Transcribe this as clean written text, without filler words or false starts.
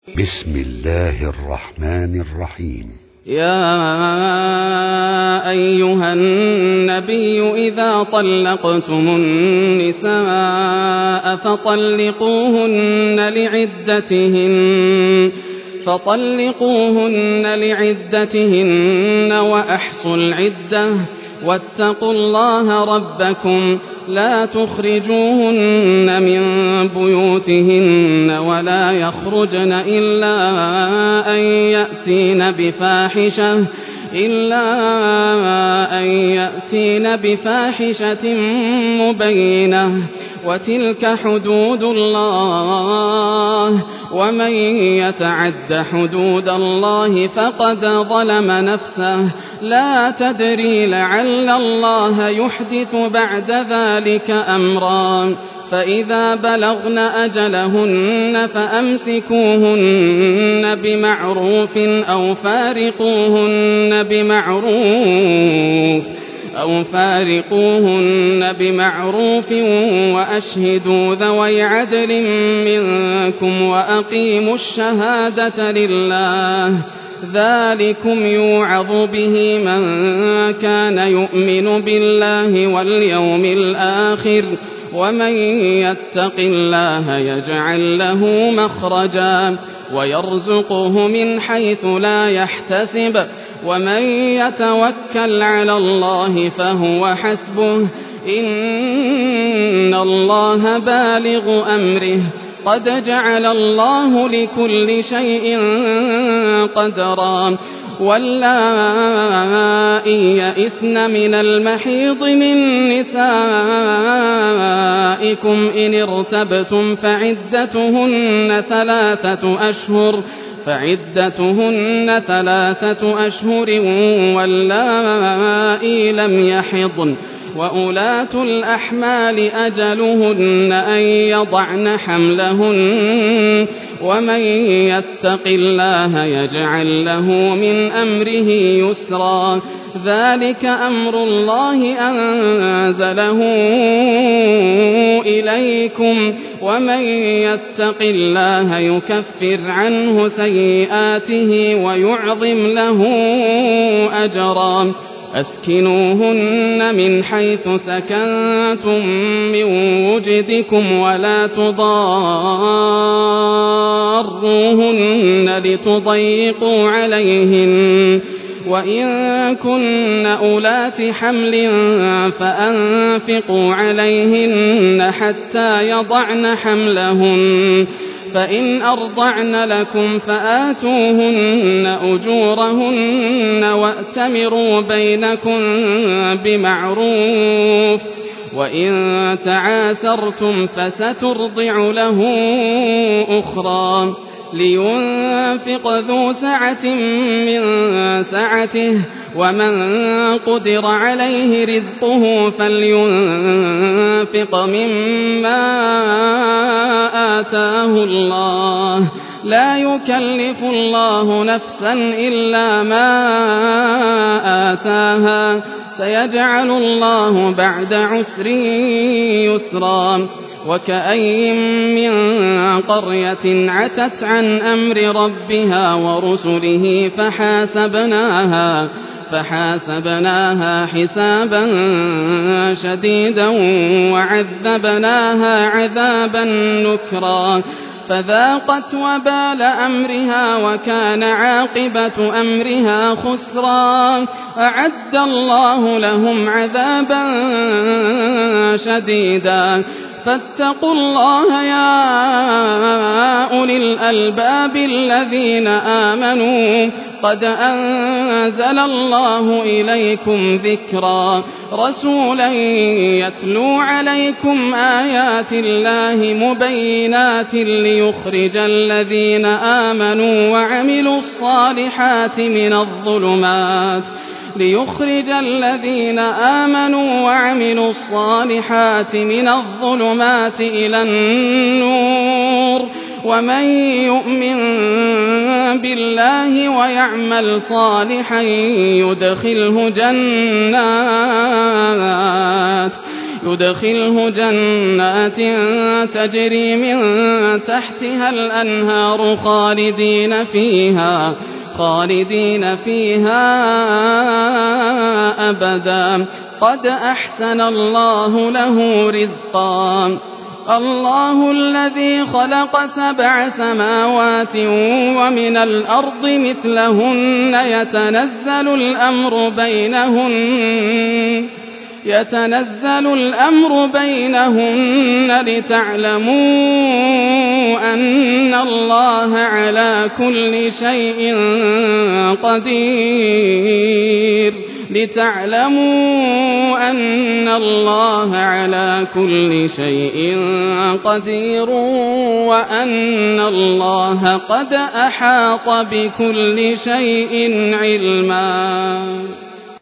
بسم الله الرحمن الرحيم. يا أيها النبي إذا طلقتم النساء فطلقوهن لعدتهن وأحصوا العدة واتقوا الله ربكم لا تخرجوهن من بيوتهن ولا يخرجن إلا أن يأتين بفاحشة مبينة وتلك حدود الله ومن يتعد حدود الله فقد ظلم نفسه لا تدري لعل الله يحدث بعد ذلك أمرا فإذا بلغن أجلهن فأمسكوهن بمعروف أو فارقوهن بمعروف وأشهدوا ذوي عدل منكم وأقيموا الشهادة لله ذلكم يوعظ به من كان يؤمن بالله واليوم الآخر ومن يتق الله يجعل له مخرجا ويرزقه من حيث لا يحتسب ومن يتوكل على الله فهو حسبه إن الله بالغ أمره قد جعل الله لكل شيء قدرا واللائي يئسن من المحيض من نسائكم إن ارتبتم فعدتهن ثلاثة أشهر واللائي لم يحضن وأولاة الأحمال أجلهن أن يضعن حملهن ومن يتق الله يجعل له من أمره يسرا ذلك أمر الله أنزله إليكم ومن يتق الله يكفر عنه سيئاته ويعظم له أجرا أسكنوهن من حيث سكنتم من وجدكم ولا تضاروهن لتضيقوا عليهن وإن كن أولات حمل فأنفقوا عليهن حتى يضعن حملهن فإن أرضعن لكم فآتوهن أجورهن وأتمروا بينكم بمعروف وإن تعاسرتم فسترضع له أخرى لينفق ذو سعة من سعته ومن قدر عليه رزقه فلينفق مما آتاه الله لا يكلف الله نفسا إلا ما آتاها سيجعل الله بعد عسر يسرا وكأي من قرية عتت عن أمر ربها ورسله فحاسبناها حسابا شديدا وعذبناها عذابا نكرا فذاقت وبال أمرها وكان عاقبة أمرها خسرا أعد الله لهم عذابا شديدا فاتقوا الله يا أولي الألباب الذين آمنوا قد أنزل الله إليكم ذكرا رسولا يتلو عليكم آيات الله مبينات ليخرج الذين آمنوا وعملوا الصالحات من الظلمات إلى النور ومن يؤمن بالله ويعمل صالحا يدخله جنات تجري من تحتها الأنهار خالدين فيها أبدا قد أحسن الله له رزقا الله الذي خلق 7 سماوات ومن الأرض مثلهن يتنزل الأمر بينهن لتعلموا أن الله على كل شيء قدير وأن الله قد أحاط بكل شيء علما.